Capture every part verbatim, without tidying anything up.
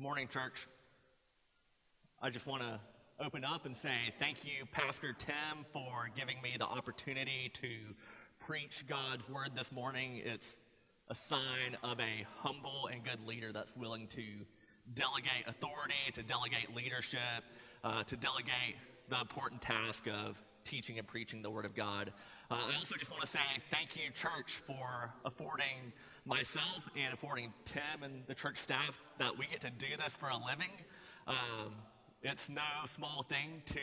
Morning, church. I just want to open up and say thank you, Pastor Tim, for giving me the opportunity to preach God's word this morning. It's a sign of a humble and good leader that's willing to delegate authority, to delegate leadership, uh, to delegate the important task of teaching and preaching the word of God. Uh, I also just want to say thank you, church, for affording myself and affording Tim and the church staff that we get to do this for a living. Um, it's no small thing to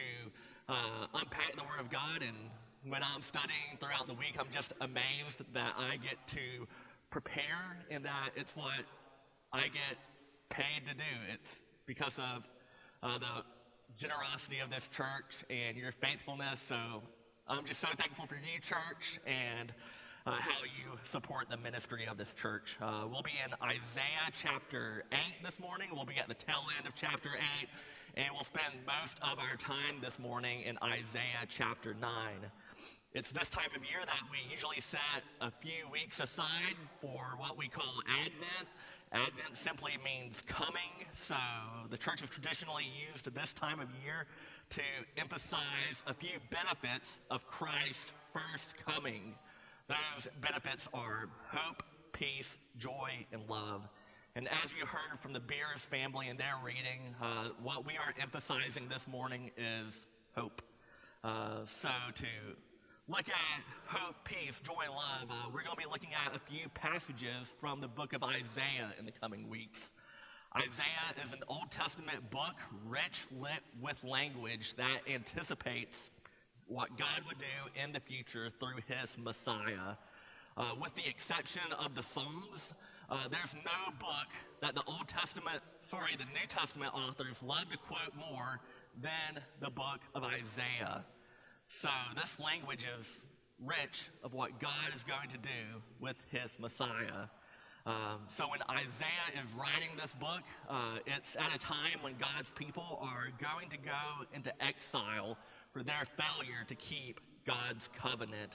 uh, unpack the Word of God, and when I'm studying throughout the week, I'm just amazed that I get to prepare and that it's what I get paid to do. It's because of uh, the generosity of this church and your faithfulness. So I'm just so thankful for you, church, and Uh, how you support the ministry of this church. Uh, we'll be in Isaiah chapter eight this morning. We'll be at the tail end of chapter eight, and we'll spend most of our time this morning in Isaiah chapter nine. It's this time of year that we usually set a few weeks aside for what we call Advent. Advent simply means coming, so the church has traditionally used this time of year to emphasize a few benefits of Christ's first coming. Those benefits are hope, peace, joy, and love. And as you heard from the Beers family in their reading, uh, what we are emphasizing this morning is hope. Uh, so to look at hope, peace, joy, love, uh, we're going to be looking at a few passages from the book of Isaiah in the coming weeks. Isaiah is an Old Testament book rich lit with language that anticipates what God would do in the future through his Messiah. Uh, with the exception of the Psalms, uh, there's no book that the Old Testament, sorry, the New Testament authors love to quote more than the book of Isaiah. So this language is rich of what God is going to do with his Messiah. Um, so when Isaiah is writing this book, uh, it's at a time when God's people are going to go into exile for their failure to keep God's covenant.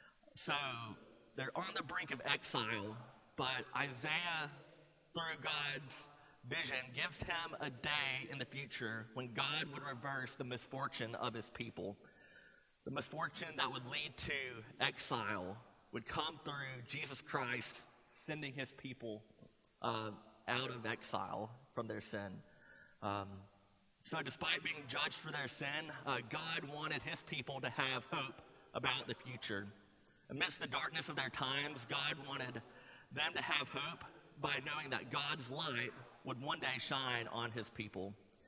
So they're on the brink of exile, but Isaiah, through God's vision, gives him a day in the future when God would reverse the misfortune of his people. The misfortune that would lead to exile would come through Jesus Christ sending his people uh, out of exile from their sin. Um, So despite being judged for their sin, uh, God wanted his people to have hope about the future. Amidst the darkness of their times, God wanted them to have hope by knowing that God's light would one day shine on his people.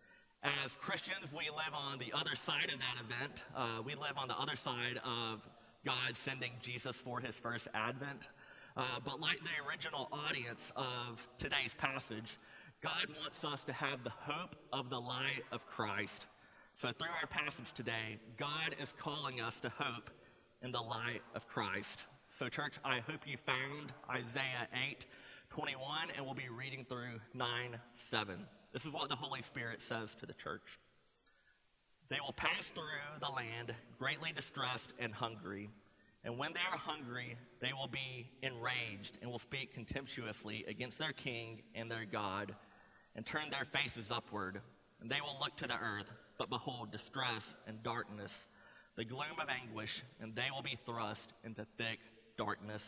As Christians, we live on the other side of that event. Uh, we live on the other side of God sending Jesus for his first advent. Uh, but like the original audience of today's passage, God wants us to have the hope of the light of Christ. So through our passage today, God is calling us to hope in the light of Christ. So church, I hope you found Isaiah eight twenty-one, and we'll be reading through nine seven. This is what the Holy Spirit says to the church. They will pass through the land greatly distressed and hungry. And when they are hungry, they will be enraged and will speak contemptuously against their king and their God, and turn their faces upward, and they will look to the earth, but behold distress and darkness, the gloom of anguish, and they will be thrust into thick darkness.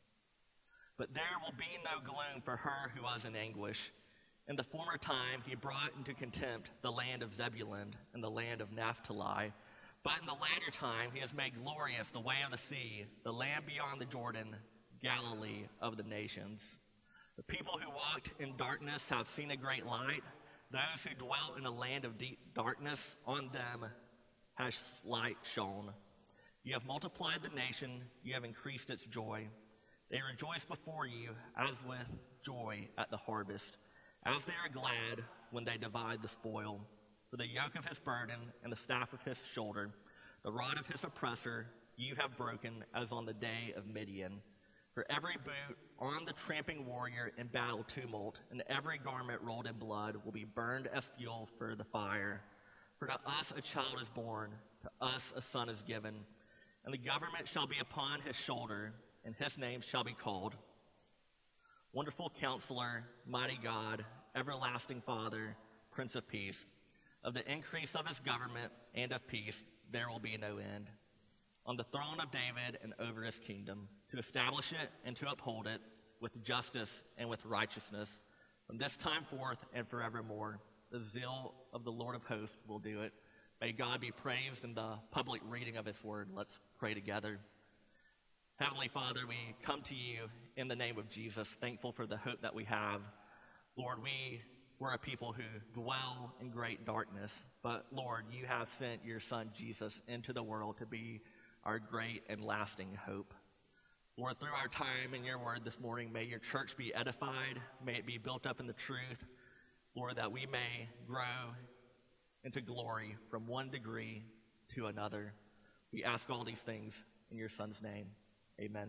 But there will be no gloom for her who was in anguish. In the former time he brought into contempt the land of Zebulun and the land of Naphtali, but in the latter time he has made glorious the way of the sea, the land beyond the Jordan, Galilee of the nations. The people who walked in darkness have seen a great light. Those who dwelt in a land of deep darkness, on them has light shone. You have multiplied the nation, you have increased its joy. They rejoice before you as with joy at the harvest, as they are glad when they divide the spoil. For the yoke of his burden and the staff of his shoulder, the rod of his oppressor, you have broken as on the day of Midian. For every boot on the tramping warrior in battle tumult, and every garment rolled in blood will be burned as fuel for the fire. For to us a child is born, to us a son is given, and the government shall be upon his shoulder, and his name shall be called Wonderful Counselor, Mighty God, everlasting Father, Prince of Peace. Of the increase of his government and of peace there will be no end. On the throne of David and over his kingdom, to establish it and to uphold it with justice and with righteousness, from this time forth and forevermore. The zeal of the Lord of hosts will do it. May God be praised in the public reading of his word. Let's pray together. Heavenly Father, we come to you in the name of Jesus, thankful for the hope that we have. Lord, we we're a people who dwell in great darkness, but Lord, you have sent your Son Jesus into the world to be our great and lasting hope. Lord, through our time in your word this morning, may your church be edified, may it be built up in the truth, Lord, that we may grow into glory from one degree to another. We ask all these things in your Son's name. Amen.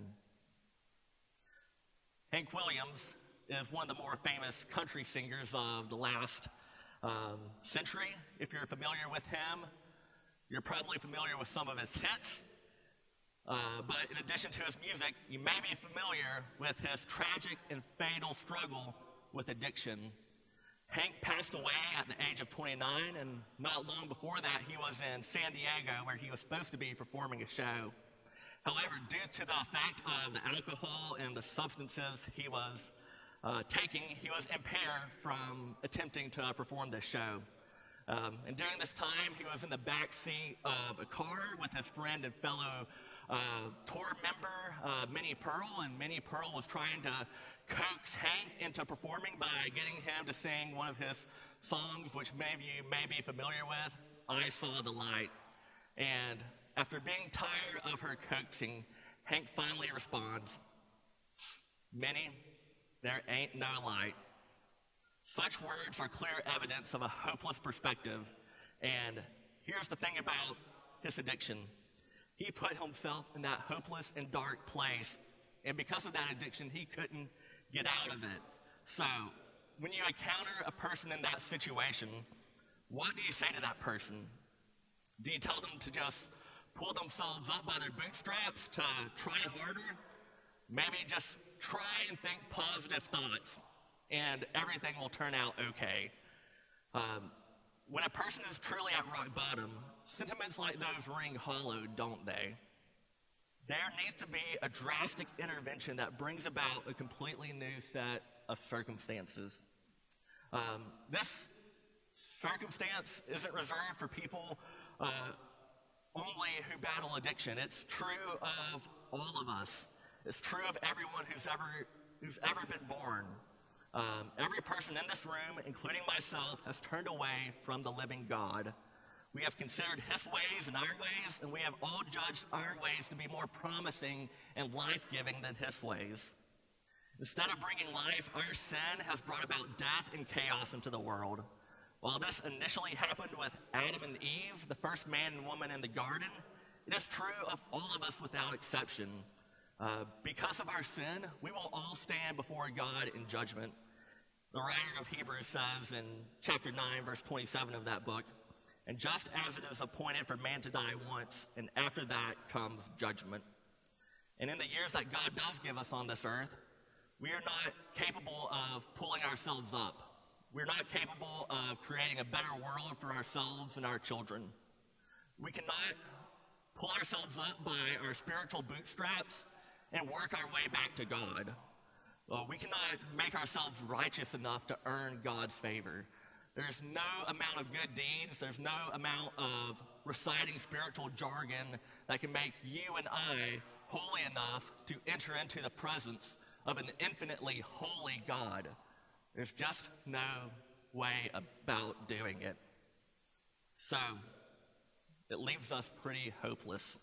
Hank Williams is one of the more famous country singers of the last um, century. If you're familiar with him, you're probably familiar with some of his hits. Uh, but in addition to his music, you may be familiar with his tragic and fatal struggle with addiction. Hank passed away at the age of twenty-nine, and not long before that, he was in San Diego, where he was supposed to be performing a show. However, due to the effect of the alcohol and the substances he was uh, taking, he was impaired from attempting to uh, perform this show. Um, and during this time, he was in the back seat of a car with his friend and fellow uh, tour member, uh, Minnie Pearl, and Minnie Pearl was trying to coax Hank into performing by getting him to sing one of his songs, which many of you may be familiar with, I Saw the Light. And after being tired of her coaxing, Hank finally responds, Minnie, there ain't no light. Such words are clear evidence of a hopeless perspective. And here's the thing about his addiction. He put himself in that hopeless and dark place, and because of that addiction, he couldn't get out of it. So, when you encounter a person in that situation, what do you say to that person? Do you tell them to just pull themselves up by their bootstraps, to try harder? Maybe just try and think positive thoughts, and everything will turn out okay. Um, when a person is truly at rock bottom, sentiments like those ring hollow, don't they? There needs to be a drastic intervention that brings about a completely new set of circumstances. Um, this circumstance isn't reserved for people uh, only who battle addiction. It's true of all of us. It's true of everyone who's ever who's ever been born. Um, every person in this room, including myself, has turned away from the living God. We have considered his ways and our ways, and we have all judged our ways to be more promising and life-giving than his ways. Instead of bringing life, our sin has brought about death and chaos into the world. While this initially happened with Adam and Eve, the first man and woman in the garden, it is true of all of us without exception. Uh, because of our sin, we will all stand before God in judgment. The writer of Hebrews says in chapter nine, verse twenty-seven of that book, and just as it is appointed for man to die once, and after that comes judgment. And in the years that God does give us on this earth, we are not capable of pulling ourselves up. We're not capable of creating a better world for ourselves and our children. We cannot pull ourselves up by our spiritual bootstraps and work our way back to God. Well, we cannot make ourselves righteous enough to earn God's favor. There's no amount of good deeds, there's no amount of reciting spiritual jargon that can make you and I holy enough to enter into the presence of an infinitely holy God. There's just no way about doing it. So, it leaves us pretty hopeless.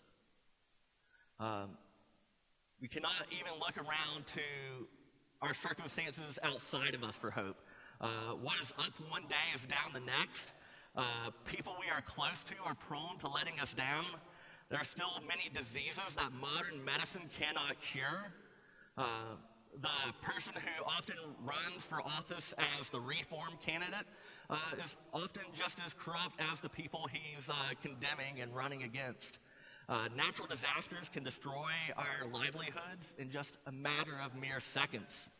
Um, we cannot even look around to our circumstances outside of us for hope. Uh, what is up one day is down the next. Uh, people we are close to are prone to letting us down. There are still many diseases that modern medicine cannot cure. Uh, the person who often runs for office as the reform candidate uh, is often just as corrupt as the people he's uh, condemning and running against. Uh, natural disasters can destroy our livelihoods in just a matter of mere seconds.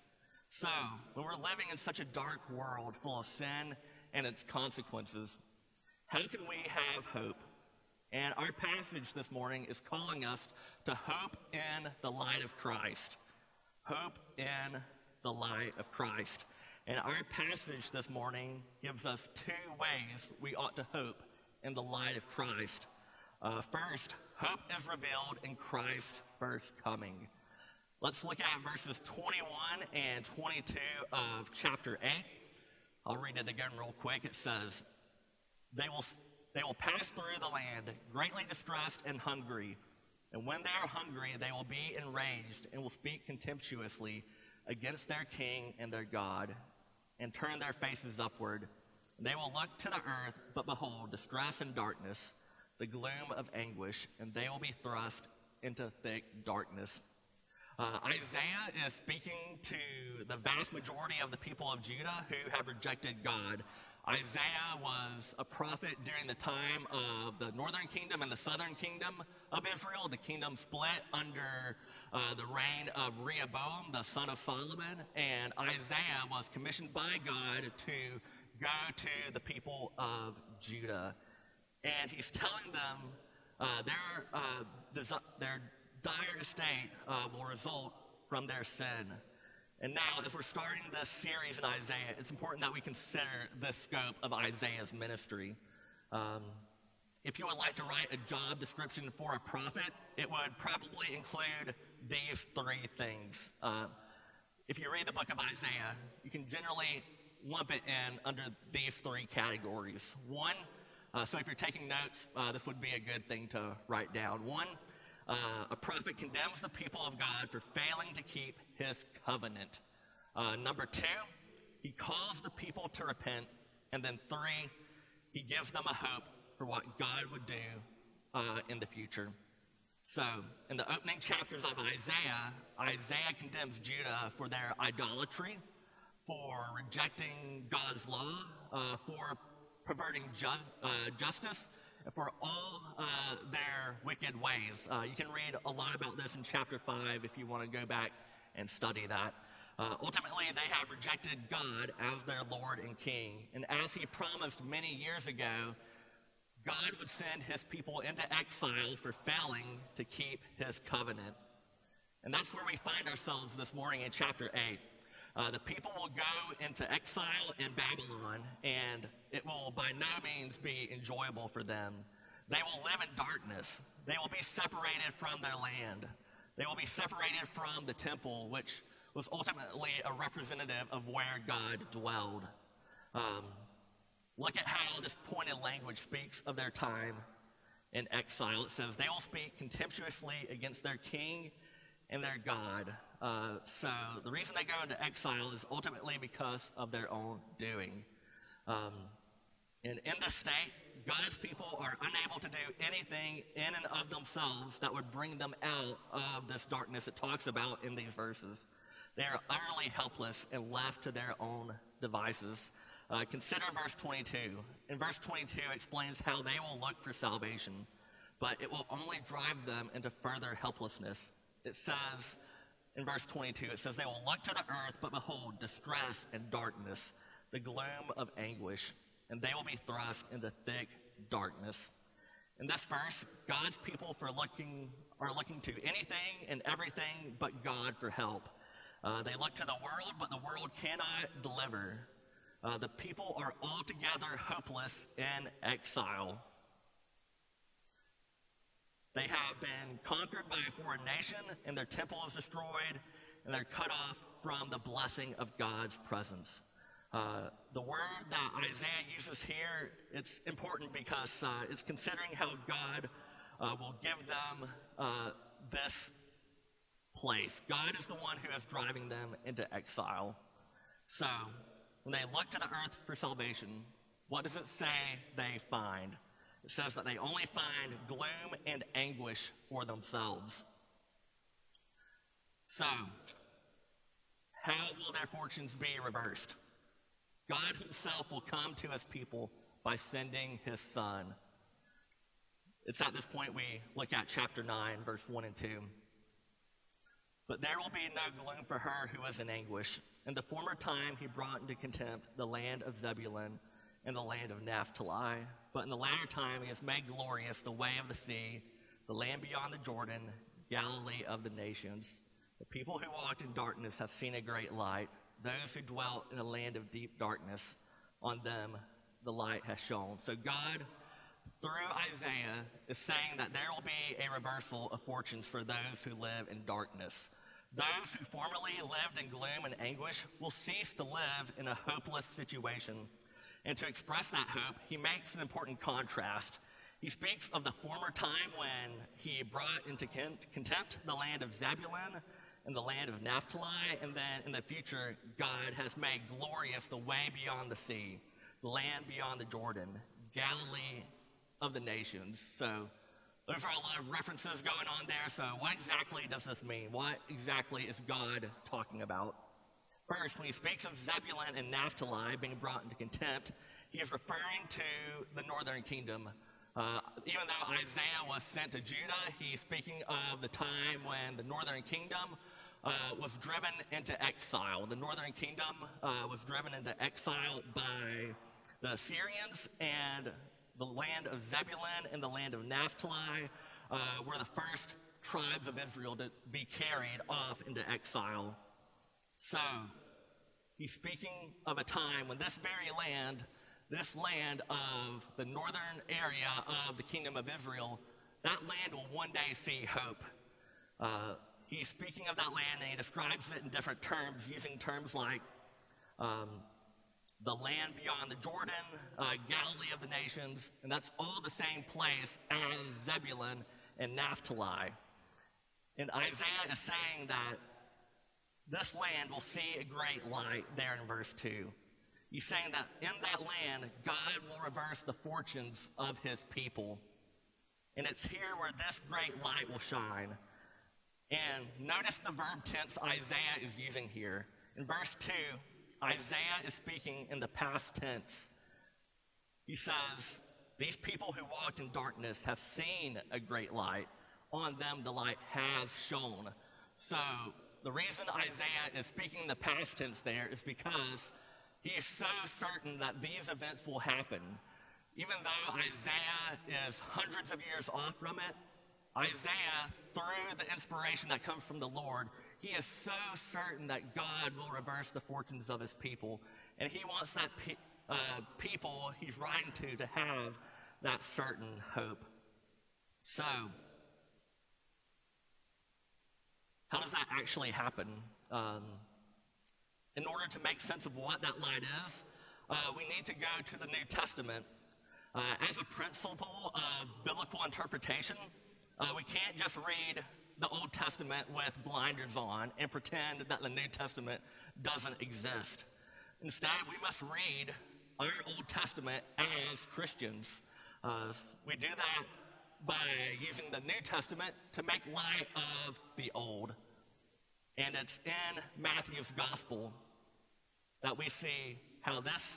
So, when we're living in such a dark world full of sin and its consequences, how can we have hope? And our passage this morning is calling us to hope in the light of Christ. Hope in the light of Christ. And our passage this morning gives us two ways we ought to hope in the light of Christ. Uh, first, hope is revealed in Christ's first coming. Let's look at verses twenty-one and twenty-two of chapter eight. I'll read it again real quick. It says, They will, they will pass through the land, greatly distressed and hungry. And when they are hungry, they will be enraged and will speak contemptuously against their king and their God, and turn their faces upward. They will look to the earth, but behold, distress and darkness, the gloom of anguish, and they will be thrust into thick darkness. Uh, Isaiah is speaking to the vast majority of the people of Judah who have rejected God. Isaiah was a prophet during the time of the northern kingdom and the southern kingdom of Israel. The kingdom split under uh, the reign of Rehoboam, the son of Solomon, and Isaiah was commissioned by God to go to the people of Judah. And he's telling them uh, their, uh, desi- their dire state uh, will result from their sin. And now, as we're starting this series in Isaiah, it's important that we consider the scope of Isaiah's ministry. Um, if you would like to write a job description for a prophet, it would probably include these three things. Uh, if you read the book of Isaiah, you can generally lump it in under these three categories. One, uh, so if you're taking notes, uh, this would be a good thing to write down. One, Uh, a prophet condemns the people of God for failing to keep his covenant. Uh, number two, he calls the people to repent. And then three, he gives them a hope for what God would do uh, in the future. So, in the opening chapters of Isaiah, Isaiah condemns Judah for their idolatry, for rejecting God's law, uh, for perverting ju- uh, justice, for all uh, their wicked ways. Uh, you can read a lot about this in chapter five if you want to go back and study that. Uh, ultimately, they have rejected God as their Lord and King. And as he promised many years ago, God would send his people into exile for failing to keep his covenant. And that's where we find ourselves this morning in chapter eight. Uh, the people will go into exile in Babylon, and it will by no means be enjoyable for them. They will live in darkness. They will be separated from their land. They will be separated from the temple, which was ultimately a representative of where God dwelled. Um, look at how this pointed language speaks of their time in exile. It says, they will speak contemptuously against their king and their God. Uh, so the reason they go into exile is ultimately because of their own doing. Um, and in this state, God's people are unable to do anything in and of themselves that would bring them out of this darkness it talks about in these verses. They are utterly helpless and left to their own devices. Uh, consider verse twenty-two. In verse twenty-two, it explains how they will look for salvation, but it will only drive them into further helplessness. It says, in verse twenty-two, it says, they will look to the earth, but behold, distress and darkness, the gloom of anguish, and they will be thrust into thick darkness. In this verse, God's people for looking are looking to anything and everything but God for help. Uh, they look to the world, but the world cannot deliver. Uh, the people are altogether hopeless in exile. They have been conquered by a foreign nation, and their temple is destroyed, and they're cut off from the blessing of God's presence. Uh, the word that Isaiah uses here, it's important because uh, it's considering how God uh, will give them uh, this place. God is the one who is driving them into exile. So, when they look to the earth for salvation, what does it say they find? It says that they only find gloom and anguish for themselves. So, how will their fortunes be reversed? God himself will come to his people by sending his son. It's at this point we look at chapter nine, verse one and two. But there will be no gloom for her who is in anguish. In the former time he brought into contempt the land of Zebulun and the land of Naphtali. But in the latter time he has made glorious the way of the sea, the land beyond the Jordan, Galilee of the nations. The people who walked in darkness have seen a great light. Those who dwelt in a land of deep darkness, on them the light has shone. So God, through Isaiah, is saying that there will be a reversal of fortunes for those who live in darkness. Those who formerly lived in gloom and anguish will cease to live in a hopeless situation. And to express that hope, he makes an important contrast. He speaks of the former time when he brought into contempt the land of Zebulun and the land of Naphtali, and then in the future, God has made glorious the way beyond the sea, the land beyond the Jordan, Galilee of the nations. So those are a lot of references going on there. So what exactly does this mean? What exactly is God talking about? First, when he speaks of Zebulun and Naphtali being brought into contempt, he is referring to the northern kingdom. Uh, even though Isaiah was sent to Judah, he's speaking of the time when the northern kingdom uh, was driven into exile. The northern kingdom uh, was driven into exile by the Assyrians, and the land of Zebulun and the land of Naphtali uh, were the first tribes of Israel to be carried off into exile. So, he's speaking of a time when this very land, this land of the northern area of the kingdom of Israel, that land will one day see hope. Uh, he's speaking of that land, and he describes it in different terms, using terms like um, the land beyond the Jordan, uh, Galilee of the nations, and that's all the same place as Zebulun and Naphtali. And Isaiah is saying that this land will see a great light there in verse two. He's saying that in that land, God will reverse the fortunes of his people. And it's here where this great light will shine. And notice the verb tense Isaiah is using here. In verse two, Isaiah is speaking in the past tense. He says, these people who walked in darkness have seen a great light. On them the light has shone. So the reason Isaiah is speaking in the past tense there is because he is so certain that these events will happen. Even though Isaiah is hundreds of years off from it, Isaiah, through the inspiration that comes from the Lord, he is so certain that God will reverse the fortunes of his people. And he wants that pe- uh, people he's writing to to have that certain hope. So, how does that actually happen? Um, in order to make sense of what that light is, uh, we need to go to the New Testament. Uh, as a principle of biblical interpretation, uh, we can't just read the Old Testament with blinders on and pretend that the New Testament doesn't exist. Instead, we must read our Old Testament as Christians. Uh, we do that by using the New Testament to make light of the Old. And it's in Matthew's Gospel that we see how this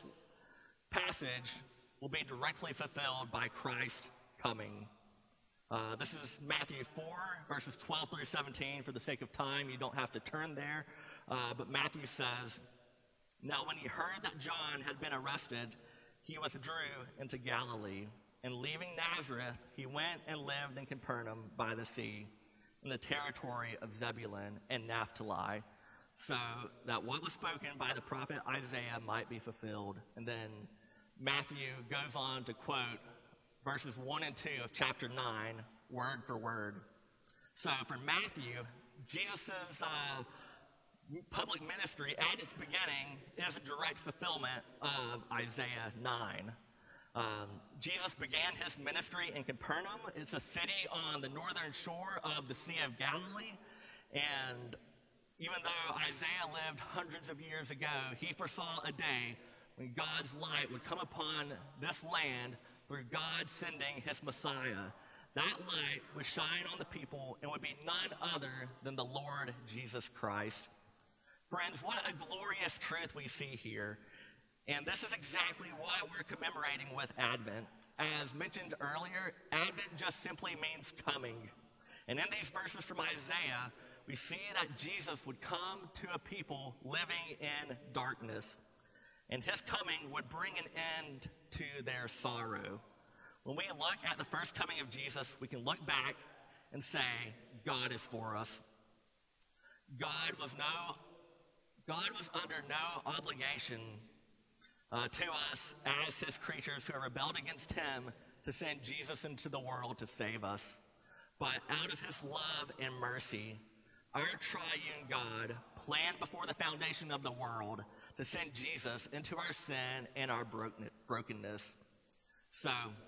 passage will be directly fulfilled by Christ coming. Uh, this is Matthew four, verses twelve through seventeen. For the sake of time, you don't have to turn there. Uh, but Matthew says, now when he heard that John had been arrested, he withdrew into Galilee. And leaving Nazareth, he went and lived in Capernaum by the sea, in the territory of Zebulun and Naphtali, so that what was spoken by the prophet Isaiah might be fulfilled. And then Matthew goes on to quote verses one and two of chapter nine, word for word. So for Matthew, Jesus' uh, public ministry at its beginning is a direct fulfillment of Isaiah nine. Um, Jesus began his ministry in Capernaum. It's a city on the northern shore of the Sea of Galilee. And even though Isaiah lived hundreds of years ago, he foresaw a day when God's light would come upon this land through God sending his Messiah. That light would shine on the people and would be none other than the Lord Jesus Christ. Friends, what a glorious truth we see here. And this is exactly what we're commemorating with Advent. As mentioned earlier, Advent just simply means coming. And in these verses from Isaiah, we see that Jesus would come to a people living in darkness, and his coming would bring an end to their sorrow. When we look at the first coming of Jesus, we can look back and say, God is for us. God was no, God was under no obligation uh, to us as his creatures who rebelled against him to send Jesus into the world to save us. But out of his love and mercy, our triune God planned before the foundation of the world to send Jesus into our sin and our brokenness. So,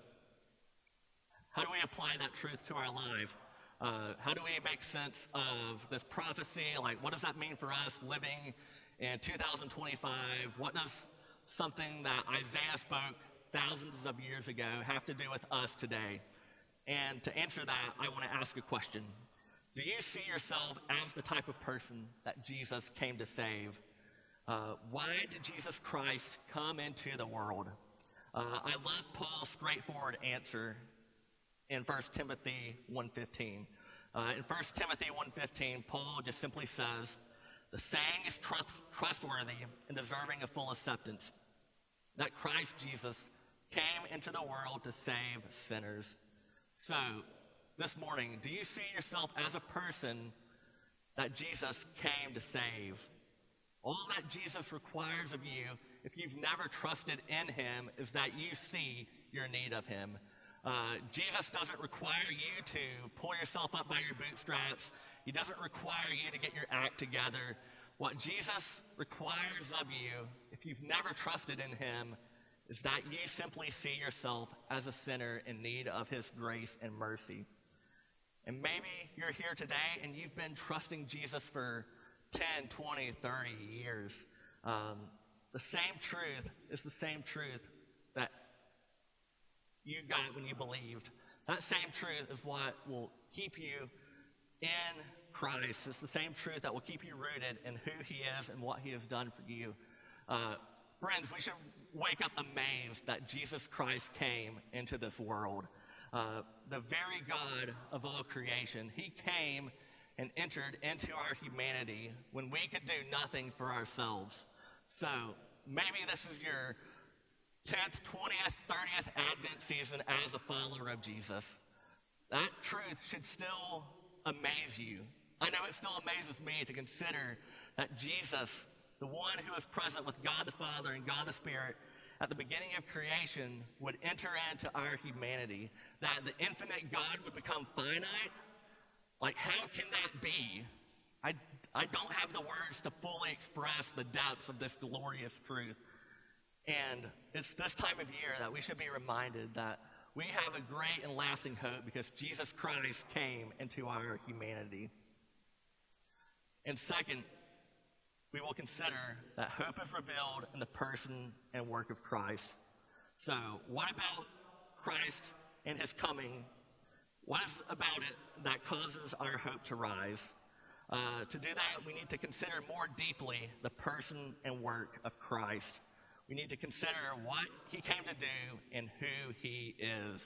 how do we apply that truth to our life? Uh, how do we make sense of this prophecy? Like, what does that mean for us living in two thousand twenty-five? What does something that Isaiah spoke thousands of years ago have to do with us today? And to answer that, I want to ask a question. Do you see yourself as the type of person that Jesus came to save? Uh, why did Jesus Christ come into the world? Uh, I love Paul's straightforward answer in First Timothy one fifteen. Uh, in First Timothy one fifteen, Paul just simply says, the saying is trust, trustworthy and deserving of full acceptance, that Christ Jesus came into the world to save sinners. So, this morning, do you see yourself as a person that Jesus came to save? All that Jesus requires of you, if you've never trusted in him, is that you see your need of him. Uh, Jesus doesn't require you to pull yourself up by your bootstraps. He doesn't require you to get your act together. What Jesus requires of you, if you've never trusted in him, is that you simply see yourself as a sinner in need of his grace and mercy. And maybe you're here today and you've been trusting Jesus for ten, twenty, thirty years. Um, the same truth is the same truth that you got when you believed. That same truth is what will keep you in Christ. It's the same truth that will keep you rooted in who he is and what he has done for you. Uh, friends, we should wake up amazed that Jesus Christ came into this world. Uh, the very God of all creation, he came and entered into our humanity when we could do nothing for ourselves. So maybe this is your tenth, twentieth, thirtieth Advent season as a follower of Jesus. That truth should still amaze you. I know it still amazes me to consider that Jesus, the one who is present with God the Father and God the Spirit at the beginning of creation, would enter into our humanity, that the infinite God would become finite. Like, how can that be? I, I don't have the words to fully express the depths of this glorious truth. And it's this time of year that we should be reminded that we have a great and lasting hope because Jesus Christ came into our humanity. And second, we will consider that hope is revealed in the person and work of Christ. So, what about Christ and his coming? What is about it that causes our hope to rise? Uh, to do that, we need to consider more deeply the person and work of Christ. We need to consider what he came to do and who he is.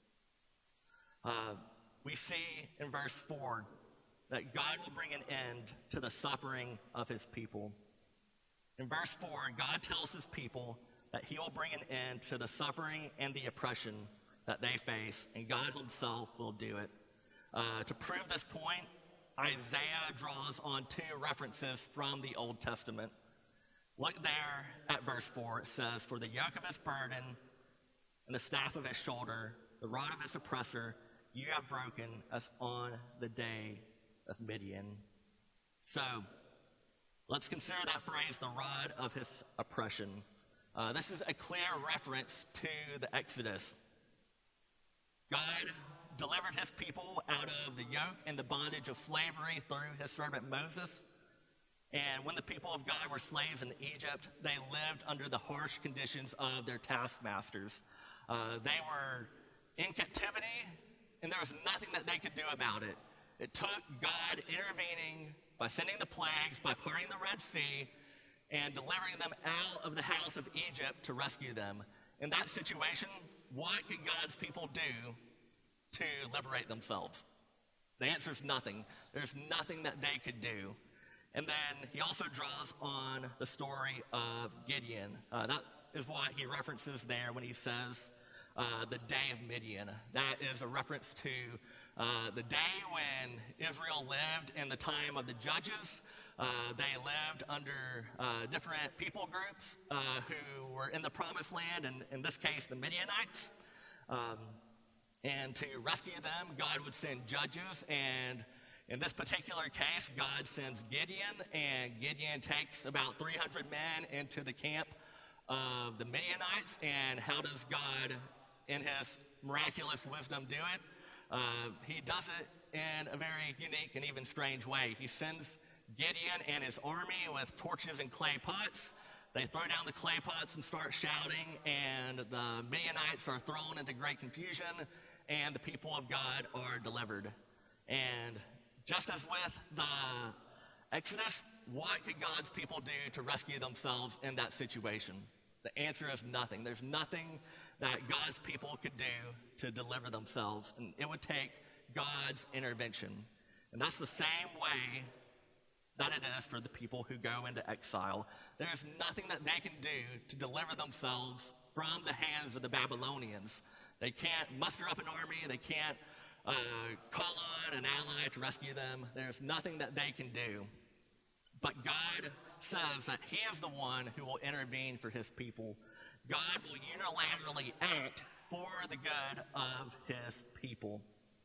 Uh, we see in verse four that God will bring an end to the suffering of his people. In verse four, God tells his people that he will bring an end to the suffering and the oppression that they face, and God himself will do it. Uh, to prove this point, Isaiah draws on two references from the Old Testament. Look there at verse four. It says, for the yoke of his burden and the staff of his shoulder, the rod of his oppressor, you have broken as on the day of Midian. So, let's consider that phrase, the rod of his oppression. Uh, this is a clear reference to the Exodus. God delivered his people out of the yoke and the bondage of slavery through his servant Moses. And when the people of God were slaves in Egypt, they lived under the harsh conditions of their taskmasters. Uh, they were in captivity, and there was nothing that they could do about it. It took God intervening by sending the plagues, by parting the Red Sea, and delivering them out of the house of Egypt to rescue them. In that situation, what could God's people do to liberate themselves? The answer is nothing. There's nothing that they could do. And then he also draws on the story of Gideon. Uh, that is what he references there when he says uh, the day of Midian. That is a reference to uh, the day when Israel lived in the time of the judges. Uh, they lived under uh, different people groups uh, who were in the promised land, and in this case, the Midianites. Um, and to rescue them, God would send judges, and in this particular case, God sends Gideon, and Gideon takes about three hundred men into the camp of the Midianites. And how does God, in his miraculous wisdom, do it? Uh, he does it in a very unique and even strange way. He sends Gideon and his army with torches and clay pots. They throw down the clay pots and start shouting, and the Midianites are thrown into great confusion, and the people of God are delivered. And just as with the Exodus, what could God's people do to rescue themselves in that situation? The answer is nothing. There's nothing that God's people could do to deliver themselves, and it would take God's intervention. And that's the same way that it is for the people who go into exile. There's nothing that they can do to deliver themselves from the hands of the Babylonians. They can't muster up an army. They can't uh, call on an ally to rescue them. There's nothing that they can do. But God says that he is the one who will intervene for his people. God will unilaterally act for the good of his people.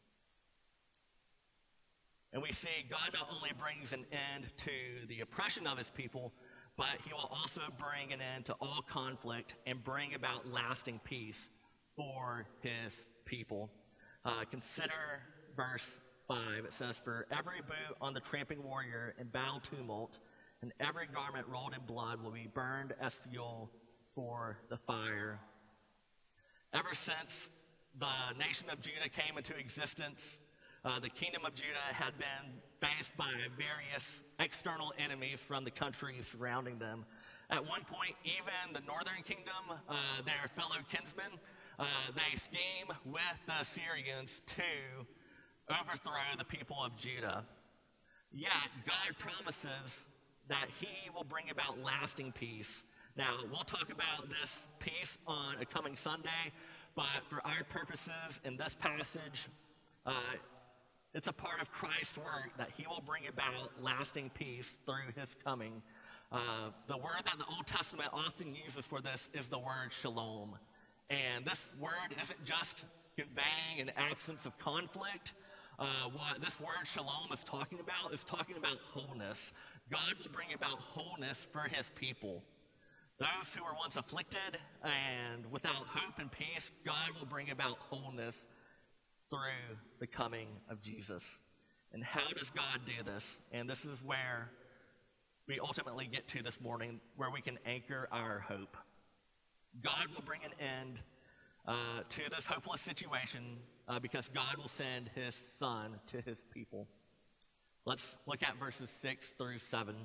And we see God not only brings an end to the oppression of his people, but he will also bring an end to all conflict and bring about lasting peace for his people. Uh, consider verse five. It says, "For every boot on the tramping warrior in battle tumult, and every garment rolled in blood will be burned as fuel for the fire." Ever since the nation of Judah came into existence, Uh, the kingdom of Judah had been faced by various external enemies from the countries surrounding them. At one point, even the northern kingdom, uh, their fellow kinsmen, uh, they scheme with the Syrians to overthrow the people of Judah. Yet, God promises that he will bring about lasting peace. Now, we'll talk about this peace on a coming Sunday, but for our purposes in this passage, uh, it's a part of Christ's work that he will bring about lasting peace through his coming. Uh, the word that the Old Testament often uses for this is the word shalom. And this word isn't just conveying an absence of conflict. Uh, what this word shalom is talking about is talking about wholeness. God will bring about wholeness for his people. Those who were once afflicted and without hope and peace, God will bring about wholeness through the coming of Jesus. And how does God do this? And this is where we ultimately get to this morning, where we can anchor our hope. God will bring an end uh, to this hopeless situation uh, because God will send his son to his people. Let's look at verses six through seven.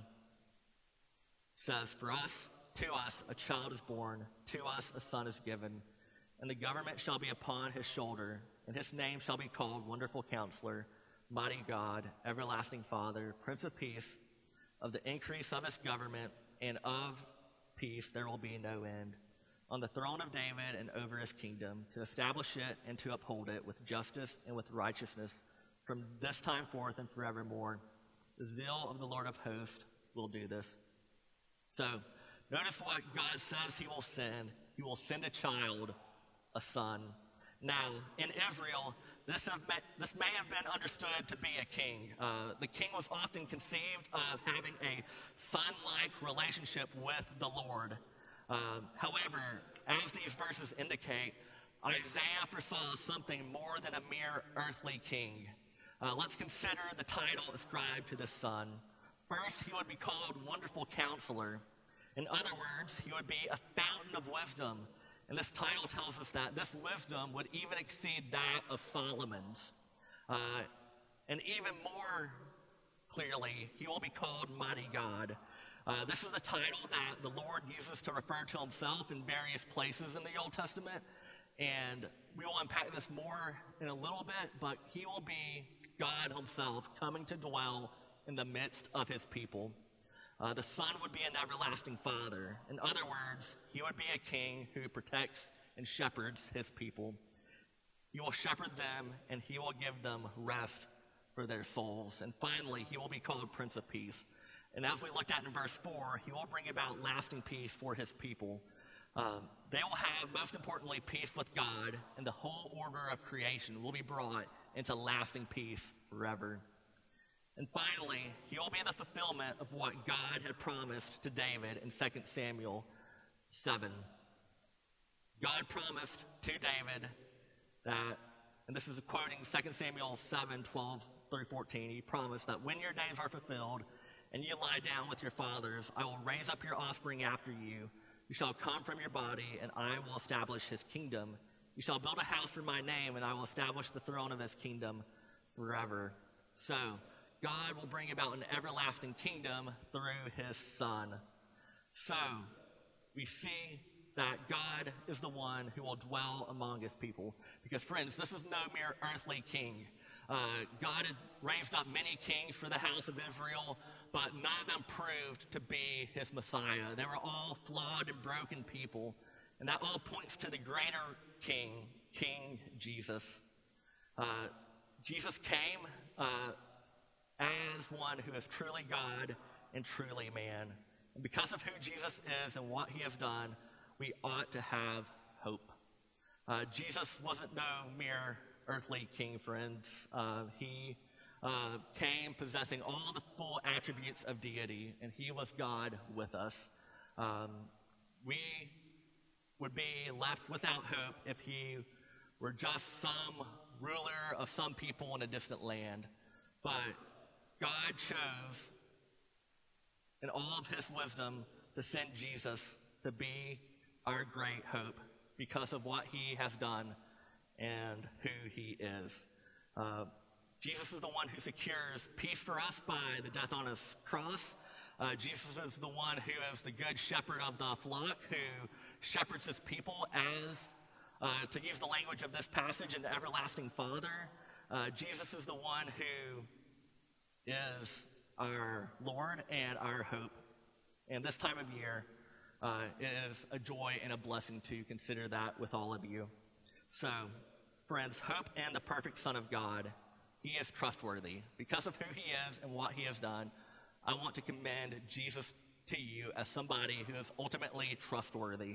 It says, "For us, to us, a child is born, to us a son is given, and the government shall be upon his shoulder, and his name shall be called Wonderful Counselor, Mighty God, Everlasting Father, Prince of Peace. Of the increase of his government and of peace there will be no end. On the throne of David and over his kingdom, to establish it and to uphold it with justice and with righteousness from this time forth and forevermore. The zeal of the Lord of hosts will do this." So, notice what God says he will send. He will send a child, a son. Now, in Israel, this, have been, this may have been understood to be a king. Uh, the king was often conceived of having a son-like relationship with the Lord. Uh, however, as these verses indicate, Isaiah foresaw something more than a mere earthly king. Uh, let's consider the title ascribed to this son. First, he would be called Wonderful Counselor. In other words, he would be a fountain of wisdom. And this title tells us that this wisdom would even exceed that of Solomon's. Uh, and even more clearly, he will be called Mighty God. Uh, this is the title that the Lord uses to refer to himself in various places in the Old Testament. And we will unpack this more in a little bit, but he will be God himself coming to dwell in the midst of his people. Uh, the Son would be an everlasting Father. In other words, he would be a king who protects and shepherds his people. He will shepherd them, and he will give them rest for their souls. And finally, he will be called Prince of Peace. And as we looked at in verse four, he will bring about lasting peace for his people. Um, they will have, most importantly, peace with God, and the whole order of creation will be brought into lasting peace forever. And finally, he will be the fulfillment of what God had promised to David in Second Samuel seven. God promised to David that, and this is quoting Second Samuel seven, twelve through fourteen, he promised that when your days are fulfilled and you lie down with your fathers, I will raise up your offspring after you, who shall come from your body, and I will establish his kingdom. You shall build a house for my name, and I will establish the throne of his kingdom forever. So, God will bring about an everlasting kingdom through his Son. So, we see that God is the one who will dwell among his people. Because, friends, this is no mere earthly king. Uh, God had raised up many kings for the house of Israel, but none of them proved to be his Messiah. They were all flawed and broken people. And that all points to the greater king, King Jesus. Uh, Jesus came uh, as one who is truly God and truly man. And because of who Jesus is and what he has done, we ought to have hope. Uh, Jesus wasn't no mere earthly king, friends. Uh, he uh, came possessing all the full attributes of deity, and he was God with us. Um, we would be left without hope if he were just some ruler of some people in a distant land. But God chose, in all of his wisdom, to send Jesus to be our great hope because of what he has done and who he is. Uh, Jesus is the one who secures peace for us by the death on his cross. Uh, Jesus is the one who is the good shepherd of the flock, who shepherds his people as, uh, to use the language of this passage, an everlasting Father. Uh, Jesus is the one who is our Lord and our hope. And this time of year, uh, it is a joy and a blessing to consider that with all of you. So, friends, hope in the perfect Son of God. He is trustworthy. Because of who he is and what he has done, I want to commend Jesus to you as somebody who is ultimately trustworthy.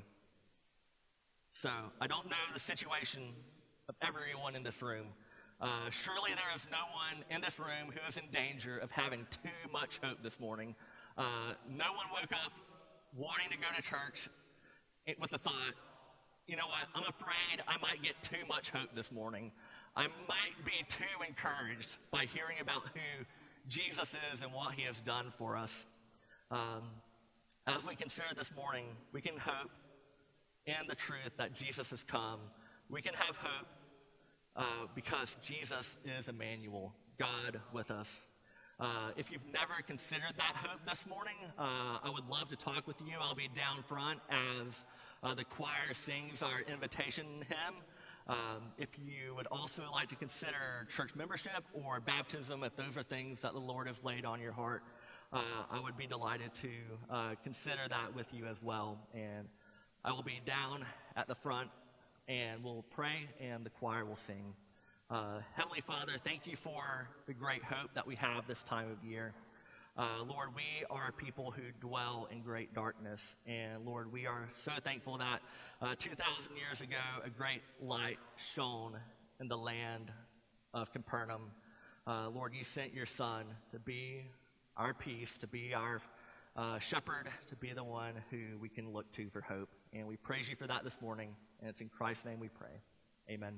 So, I don't know the situation of everyone in this room. Uh, surely there is no one in this room who is in danger of having too much hope this morning. Uh, no one woke up wanting to go to church with the thought, you know what, I'm afraid I might get too much hope this morning. I might be too encouraged by hearing about who Jesus is and what he has done for us. Um, as we consider this morning, we can hope in the truth that Jesus has come. We can have hope uh, because Jesus is Emmanuel, God with us. Uh, if you've never considered that hope this morning, uh, I would love to talk with you. I'll be down front as uh, the choir sings our invitation hymn. Um, if you would also like to consider church membership or baptism, if those are things that the Lord has laid on your heart, uh, I would be delighted to uh, consider that with you as well. And I will be down at the front, and we'll pray, and the choir will sing. Uh, Heavenly Father, thank you for the great hope that we have this time of year. Uh, Lord, we are people who dwell in great darkness, and Lord, we are so thankful that uh, two thousand years ago, a great light shone in the land of Capernaum. Uh, Lord, you sent your Son to be our peace, to be our uh, shepherd, to be the one who we can look to for hope, and we praise you for that this morning, and it's in Christ's name we pray. Amen.